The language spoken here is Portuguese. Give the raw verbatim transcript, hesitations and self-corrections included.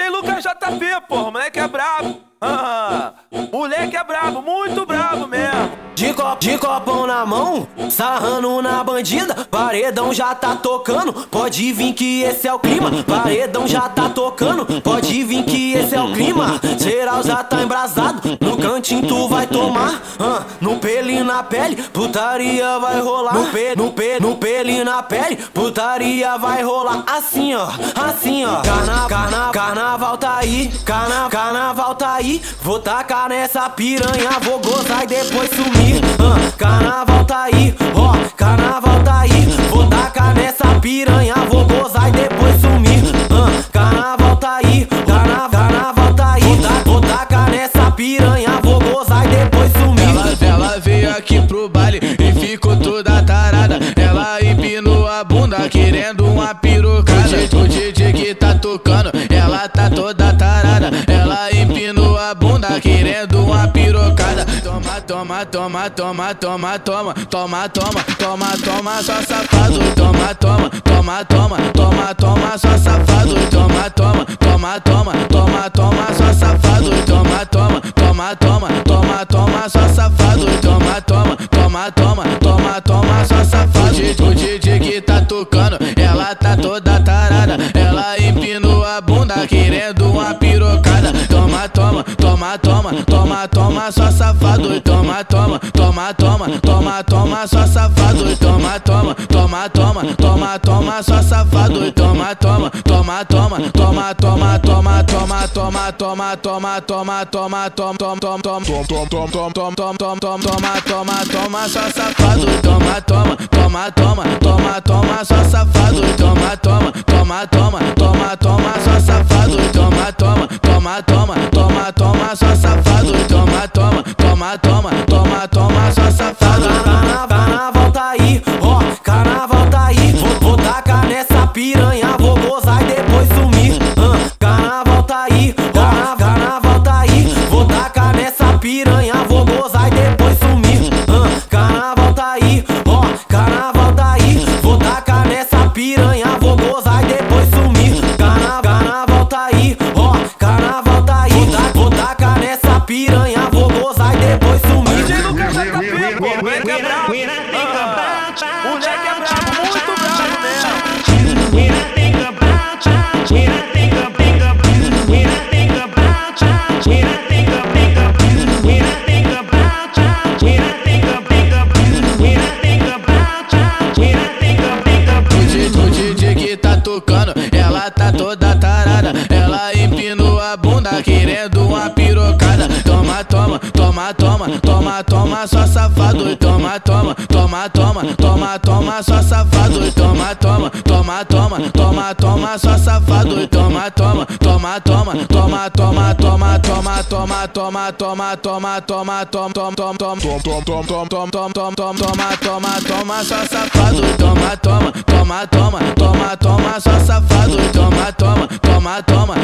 Lucas J P, porra, moleque é brabo. Ah, moleque é brabo, muito brabo mesmo. De, co de copão na mão, sarrando na bandida. Paredão já tá tocando, pode vir que esse é o clima. Paredão já tá tocando, pode vir que esse é o clima. Geral já tá embrasado, no cantinho tu vai tomar. ah, No pelo e na pele, putaria vai rolar. No pelo, no pelo, no pelo e na pele, putaria vai rolar. Assim ó, assim ó. Carna, carna, carnaval tá aí, carna, carnaval tá aí. Vou tacar nessa piranha, vou gozar e depois sumir. ah, Carnaval tá aí, ó, carnaval tá aí. Vou tacar nessa piranha, vou gozar e depois sumir. ah, Carnaval tá aí, carna, carnaval tá aí. Vou tacar nessa piranha, vou gozar e depois sumir. Ela, ela veio aqui pro baile e ficou toda tarada. Ela empinou a bunda querendo uma pirocada. O D J que tá tocando, ela tá toda tarada. Ela empinou a bunda querendo uma pirocada. Toma, toma, toma, toma, toma, toma, toma, toma, toma, toma, só safado. Toma, toma, toma, toma, toma, toma, só safado. Toma, toma, toma, toma, toma, toma, só safado. Toma, toma, toma, toma, toma, toma, só safado. Toma, toma, toma, toma, toma, toma, só safado. O D J que tá tocando, ela tá toda tarada. Ela empinou a bunda querendo uma pirocada. Toma, toma, toma, toma, toma, toma, só safado. Toma, toma, toma, toma, toma, toma, só safado. Toma, toma, toma, toma, toma, toma, só safado. Toma, toma, toma, toma, toma, toma, toma, toma, toma, toma, toma, toma, toma, tom, tom, tom, tom, tom, tom, tom, tom, tom, tom, tom, toma, toma, toma, só safado. Toma, toma, toma, toma, toma, toma, só safado. Toma, toma, toma, toma, toma, toma, só safado. Toma, toma, toma, toma, toma, toma, só safado. Toma, toma, toma, toma, toma, toma, só safado. Carnaval tá aí, ó, carnaval tá aí. Vou, vou tacar nessa piranha, vou gozar e depois sumir. ah, Carnaval tá aí, ó, carnaval tá aí. Vou tacar nessa piranha, vou gozar e depois sumir. ah, Carnaval tá aí, ó, carnaval tá aí. Vou tacar nessa piranha, vou gozar e depois sumir. Carna, carnaval tá aí, ó, carnaval tá aí. Vou tacar nessa piranha, vou gozar e depois sumir. D J Lucas J P, porra, moleque é brabo. Ah, moleque é brabo, muito brabo mesmo. O D J que tá tocando, ela tá toda tarada. Ela empinou a bunda querendo uma pirocada. Toma, toma, toma, toma, toma, toma, só safado. Toma, toma, toma, toma, toma, toma, só safado. Toma, toma, toma, toma, toma, toma, só safado. Toma, toma, toma, toma, toma, toma, toma, toma, toma, toma, toma, toma, toma, tom, tom, tom, tom, tom, tom, tom, tom, tom, tom, tom, tom, toma, toma, toma, só safado. Toma, toma, toma, toma, toma, toma, só safado. Toma, toma, toma, toma,